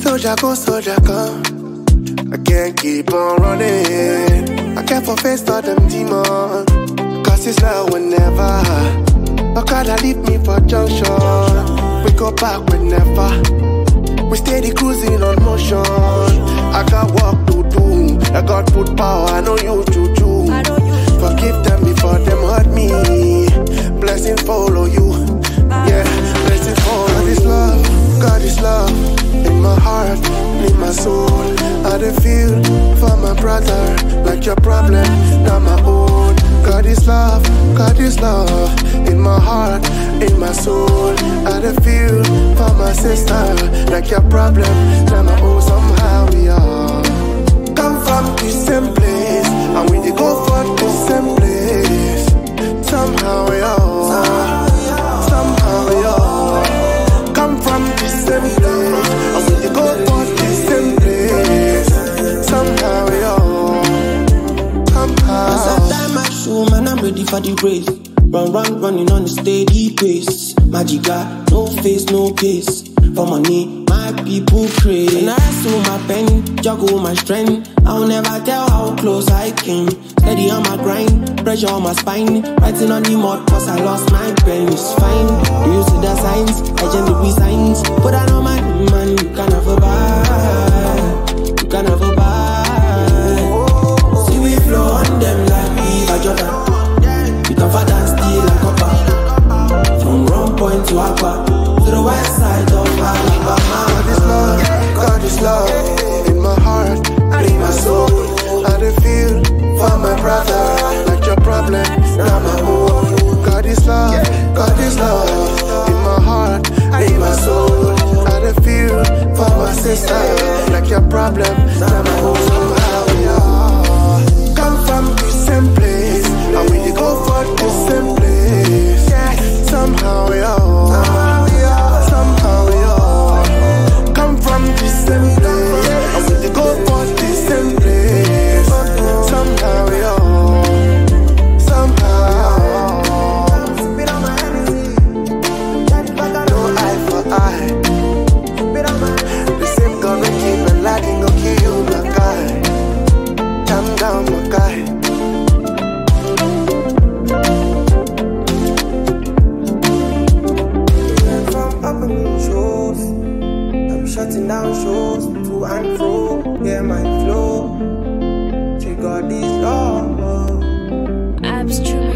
Soldier go, soldier come. I can't keep on running. I can't face all them demons. Cause it's now or never. How can I leave me for junction? We go back whenever. We steady cruising on motion. I got work to do. I got food power, I know you juju. Forgive them before them hurt me. Blessing follow you. Yeah, blessing follow God is love, God is love. In my heart, in my soul. I dey feel for my brother. Like your problem, not my own. God is love, God is love. In my heart, in my soul. I dey feel for my sister. Like your problem, not my own. Somehow we all come from the same place, and we dey go for the same place. Somehow we all, somehow we all come from the same place, and we dey go for the same place. Somehow we all, somehow. As I tie my shoe, man, I'm ready for the race. Running on a steady pace. Magica, no face, no case. For money, my people crave. And I hustle my pen, juggle my strength. I'll never tell how close I came. Steady on my grind, pressure on my spine. Writing on the mud, cause I lost my pen. It's fine, do you see the signs? Legendary signs. But I know my man, you can never buy. You can never buy. See we flow on them like Eva Jordan. You can fight and steal like copper. From Rome Point to Aqua, to the west side of Alabama. God is love, God is love. In my heart, in my soul. I dey feel for my brother. Like your problem, not my own. God is love, God is love. In my heart, in my soul. I dey feel for my sister. Like your problem, not my own. Somehow we all come from the same place, and we dey go for the same place. Somehow we all, somehow we all come from the same place, and we dey go for the same place. Somehow we all, somehow. No eye for eye. The same gun we keep and lighting go kill you, my guy. Calm down, my guy. I'm shutting down shows to and fro. Yeah, my flow. She got this love. Abstract.